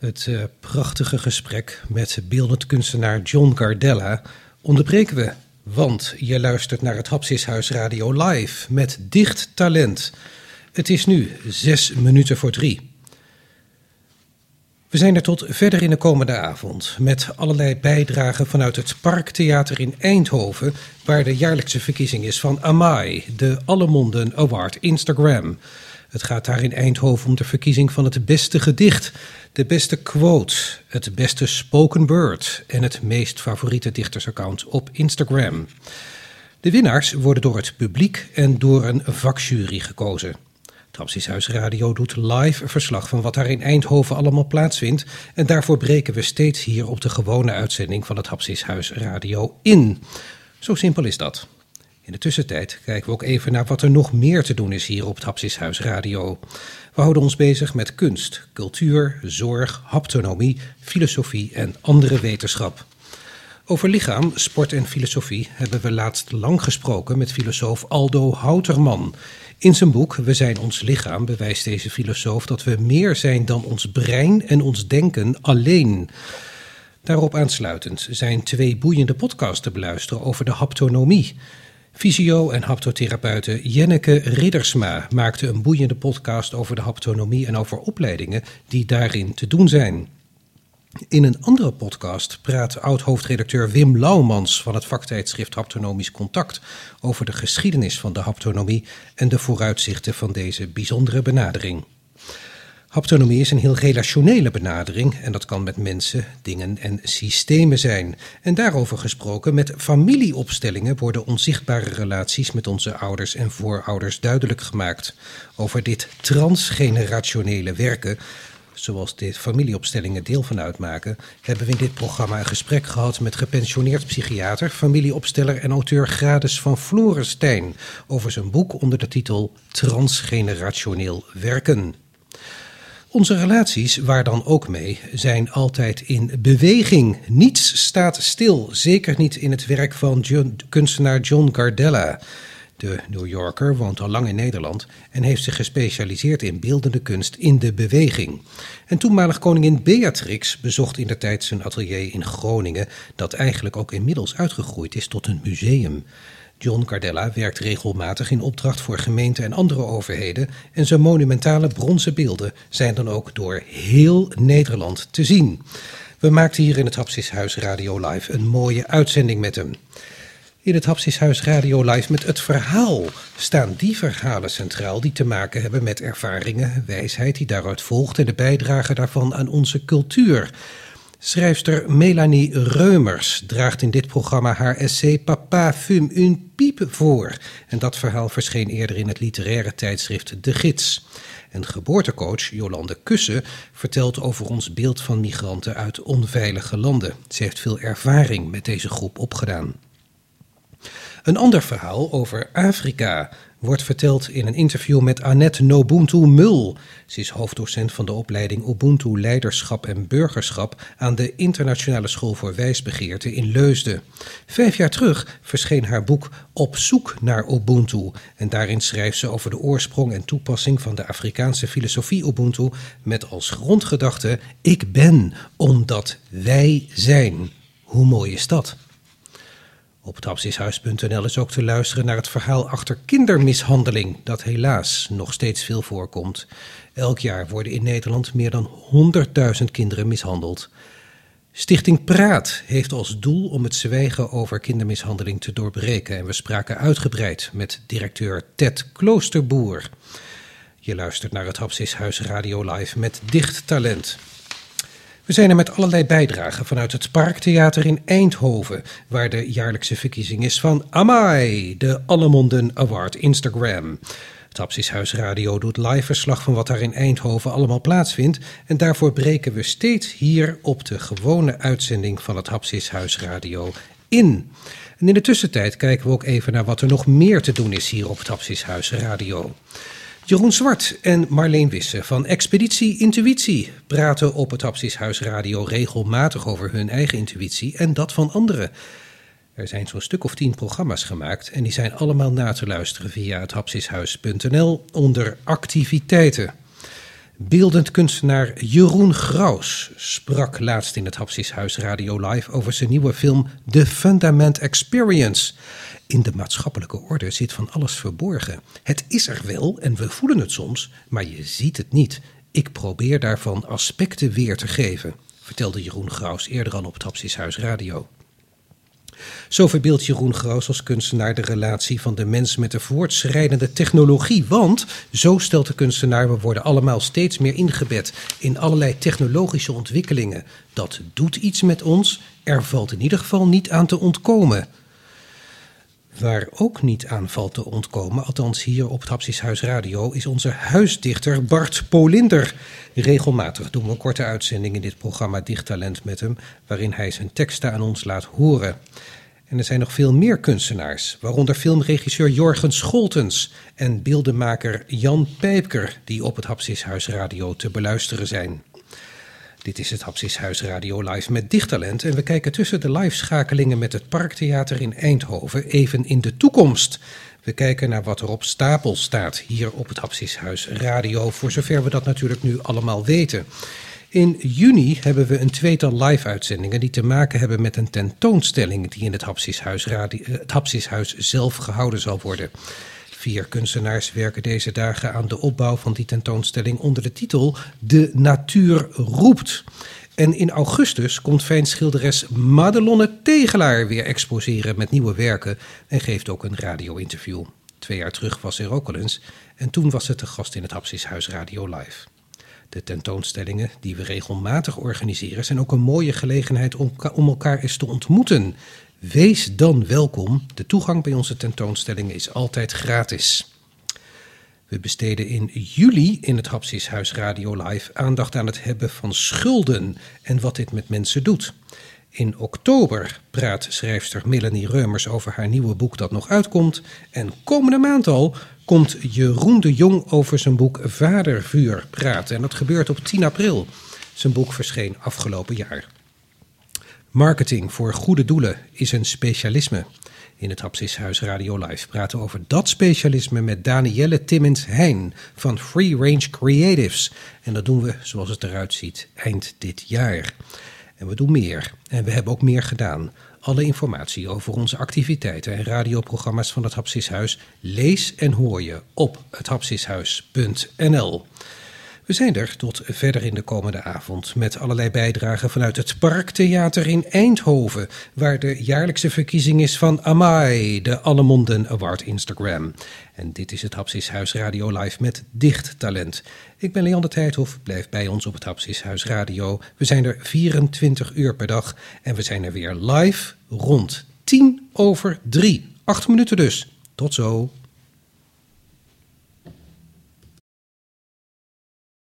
Het prachtige gesprek met beeldend kunstenaar John Gardella onderbreken we, want je luistert naar het Hapsishuis Radio Live met dicht talent. Het is nu 3:06. We zijn er tot verder in de komende avond met allerlei bijdragen vanuit het Parktheater in Eindhoven, waar de jaarlijkse verkiezing is van AMAI, de Allemonden Award Instagram. Het gaat daar in Eindhoven om de verkiezing van het beste gedicht, de beste quote, het beste spoken word en het meest favoriete dichtersaccount op Instagram. De winnaars worden door het publiek en door een vakjury gekozen. Het Hapsishuis Radio doet live verslag van wat daar in Eindhoven allemaal plaatsvindt en daarvoor breken we steeds hier op de gewone uitzending van het Hapsishuis Radio in. Zo simpel is dat. In de tussentijd kijken we ook even naar wat er nog meer te doen is hier op het Hapsishuis Radio. We houden ons bezig met kunst, cultuur, zorg, haptonomie, filosofie en andere wetenschap. Over lichaam, sport en filosofie hebben we laatst lang gesproken met filosoof Aldo Houterman. In zijn boek We zijn ons lichaam bewijst deze filosoof dat we meer zijn dan ons brein en ons denken alleen. Daarop aansluitend zijn 2 boeiende podcasts te beluisteren over de haptonomie. Fysio- en haptotherapeute Jenneke Riddersma maakte een boeiende podcast over de haptonomie en over opleidingen die daarin te doen zijn. In een andere podcast praat oud-hoofdredacteur Wim Laumans van het vaktijdschrift Haptonomisch Contact over de geschiedenis van de haptonomie en de vooruitzichten van deze bijzondere benadering. Haptonomie is een heel relationele benadering en dat kan met mensen, dingen en systemen zijn. En daarover gesproken, met familieopstellingen worden onzichtbare relaties met onze ouders en voorouders duidelijk gemaakt. Over dit transgenerationele werken, zoals dit familieopstellingen deel van uitmaken, hebben we in dit programma een gesprek gehad met gepensioneerd psychiater, familieopsteller en auteur Grades van Florenstein over zijn boek onder de titel Transgenerationeel werken. Onze relaties, waar dan ook mee, zijn altijd in beweging. Niets staat stil, zeker niet in het werk van kunstenaar John Gardella. De New Yorker woont al lang in Nederland en heeft zich gespecialiseerd in beeldende kunst in de beweging. En toenmalig koningin Beatrix bezocht indertijd zijn atelier in Groningen, dat eigenlijk ook inmiddels uitgegroeid is tot een museum. John Gardella werkt regelmatig in opdracht voor gemeenten en andere overheden en zijn monumentale bronzen beelden zijn dan ook door heel Nederland te zien. We maakten hier in het Hapsishuis Radio Live een mooie uitzending met hem. In het Hapsishuis Radio Live met het verhaal staan die verhalen centraal die te maken hebben met ervaringen, wijsheid die daaruit volgt en de bijdrage daarvan aan onze cultuur. Schrijfster Melanie Reumers draagt in dit programma haar essay Papa fume une pipe voor. En dat verhaal verscheen eerder in het literaire tijdschrift De Gids. En geboortecoach Jolande Kussen vertelt over ons beeld van migranten uit onveilige landen. Ze heeft veel ervaring met deze groep opgedaan. Een ander verhaal over Afrika wordt verteld in een interview met Annette Nobuntu Mul. Ze is hoofddocent van de opleiding Ubuntu Leiderschap en Burgerschap aan de Internationale School voor Wijsbegeerte in Leusden. 5 jaar terug verscheen haar boek Op zoek naar Ubuntu. En daarin schrijft ze over de oorsprong en toepassing van de Afrikaanse filosofie Ubuntu met als grondgedachte: ik ben omdat wij zijn. Hoe mooi is dat? Op het hapsishuis.nl is ook te luisteren naar het verhaal achter kindermishandeling, dat helaas nog steeds veel voorkomt. Elk jaar worden in Nederland meer dan 100.000 kinderen mishandeld. Stichting Praat heeft als doel om het zwijgen over kindermishandeling te doorbreken. En we spraken uitgebreid met directeur Ted Kloosterboer. Je luistert naar het Hapsishuis Radio Live met dicht talent. We zijn er met allerlei bijdragen vanuit het Parktheater in Eindhoven, waar de jaarlijkse verkiezing is van AMAI, de Allemonden Award Instagram. Het Hapsishuis Radio doet live verslag van wat daar in Eindhoven allemaal plaatsvindt en daarvoor breken we steeds hier op de gewone uitzending van het Hapsishuis Radio in. En in de tussentijd kijken we ook even naar wat er nog meer te doen is hier op het Hapsishuis Radio. Jeroen Zwart en Marleen Wisse van Expeditie Intuïtie praten op het Hapsishuis Radio regelmatig over hun eigen intuïtie en dat van anderen. Er zijn zo'n stuk of 10 programma's gemaakt en die zijn allemaal na te luisteren via het hapsishuis.nl onder activiteiten. Beeldend kunstenaar Jeroen Graus sprak laatst in het Hapsishuis Radio Live over zijn nieuwe film The Fundament Experience. In de maatschappelijke orde zit van alles verborgen. Het is er wel en we voelen het soms, maar je ziet het niet. Ik probeer daarvan aspecten weer te geven, vertelde Jeroen Graus eerder al op het Hapsishuis Radio. Zo verbeeldt Jeroen Graus als kunstenaar de relatie van de mens met de voortschrijdende technologie. Want, zo stelt de kunstenaar, we worden allemaal steeds meer ingebed in allerlei technologische ontwikkelingen. Dat doet iets met ons, er valt in ieder geval niet aan te ontkomen. Waar ook niet aan valt te ontkomen, althans hier op het Hapsishuis Radio, is onze huisdichter Bart Polinder. Regelmatig doen we een korte uitzending in dit programma Dichttalent met hem, waarin hij zijn teksten aan ons laat horen. En er zijn nog veel meer kunstenaars, waaronder filmregisseur Jorgen Scholtens en beeldenmaker Jan Pijpker, die op het Hapsishuis Radio te beluisteren zijn. Dit is het Hapsishuis Radio Live met Dichttalent en we kijken tussen de live-schakelingen met het Parktheater in Eindhoven even in de toekomst. We kijken naar wat er op stapel staat hier op het Hapsishuis Radio, voor zover we dat natuurlijk nu allemaal weten. In juni hebben we een tweetal live-uitzendingen die te maken hebben met een tentoonstelling die in het Hapsishuis zelf gehouden zal worden. 4 kunstenaars werken deze dagen aan de opbouw van die tentoonstelling onder de titel De Natuur Roept. En in augustus komt schilderes Madelonne Tegelaar weer exposeren met nieuwe werken en geeft ook een radio-interview. 2 jaar terug was ze er ook al eens en toen was ze te gast in het Hapsishuis Radio Live. De tentoonstellingen die we regelmatig organiseren zijn ook een mooie gelegenheid om elkaar eens te ontmoeten. Wees dan welkom. De toegang bij onze tentoonstellingen is altijd gratis. We besteden in juli in het Hapsishuis Radio Live aandacht aan het hebben van schulden en wat dit met mensen doet. In oktober praat schrijfster Melanie Reumers over haar nieuwe boek dat nog uitkomt. En komende maand al komt Jeroen de Jong over zijn boek Vadervuur praten. En dat gebeurt op 10 april. Zijn boek verscheen afgelopen jaar. Marketing voor goede doelen is een specialisme. In het Hapsishuis Radio Live praten we over dat specialisme met Danielle Timmins-Heijn van Free Range Creatives. En dat doen we, zoals het eruit ziet, eind dit jaar. En we doen meer. En we hebben ook meer gedaan. Alle informatie over onze activiteiten en radioprogramma's van het Hapsishuis lees en hoor je op hethapsishuis.nl. We zijn er tot verder in de komende avond met allerlei bijdragen vanuit het Parktheater in Eindhoven, waar de jaarlijkse verkiezing is van AMAI, de Allemonden Award Instagram. En dit is het Hapsishuis Radio Live met Dichttalent. Ik ben Leon de Tijdhoff, blijf bij ons op het Hapsishuis Radio. We zijn er 24 uur per dag en we zijn er weer live rond 2:50. 8 minuten dus. Tot zo.